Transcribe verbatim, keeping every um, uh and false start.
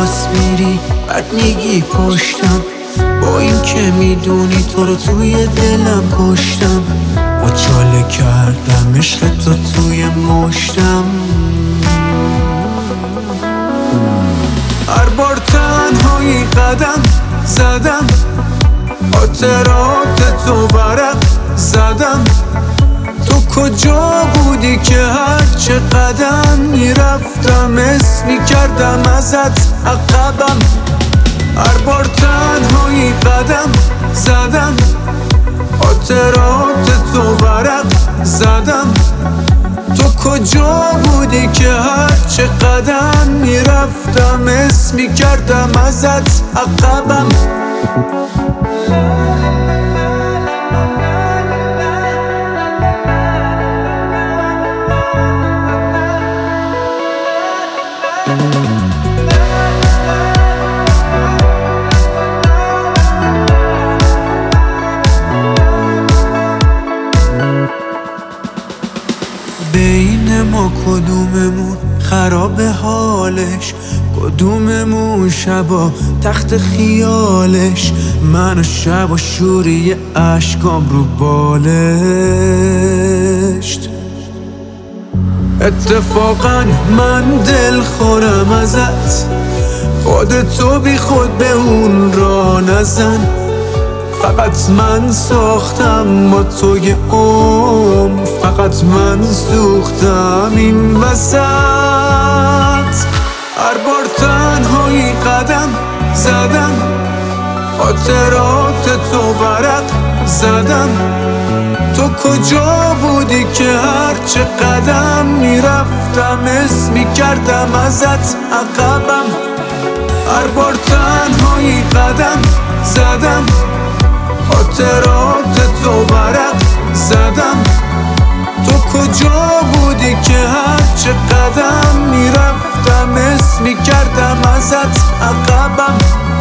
راست میری بعد میگی پشتم، با این که میدونی تو رو توی دلم کشتم. با چاله کردم عشق تو توی مشتم. هر بار تنهایی قدم زدم، خاطرات تو ورق زدم. تو کجا بودی که هر چه قدم میرفتم اسم میکردم ازت عقبم. هر بار تنهایی قدم زدم، خاطرات تو ورق زدم. تو کجا بودی که هر چه قدم میرفتم اسم میکردم ازت عقبم. بین ما کدوممون خراب حالش، کدوممون شبا تخت خیالش. من و شب و شوری اشکام رو بالشت. اتفاقا من دل خورم ازت، خودتو بی خود به اون را نزن. فقط من ساختم با توی عمر، فقط من سوختم این وسط. هر بار تنهایی قدم زدم، خاطرات تو ورق زدم. تو کجا بودی که هر چه قدم میرفتم اسم میکردم ازت عقبم. هر بار تنهایی قدم زدم، خاطرات تو ورق زدم. تو کجا بودی که هر چه قدم میرفتم اسم میکردم ازت عقبم.